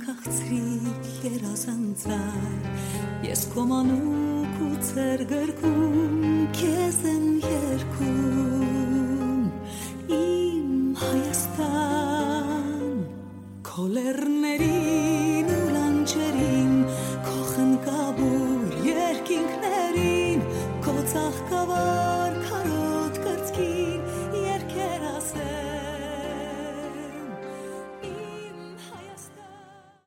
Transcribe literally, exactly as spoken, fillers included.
քաղցրիկ երազանցար ես քո մանուկ ու ծեր գրկում քեզ են երկում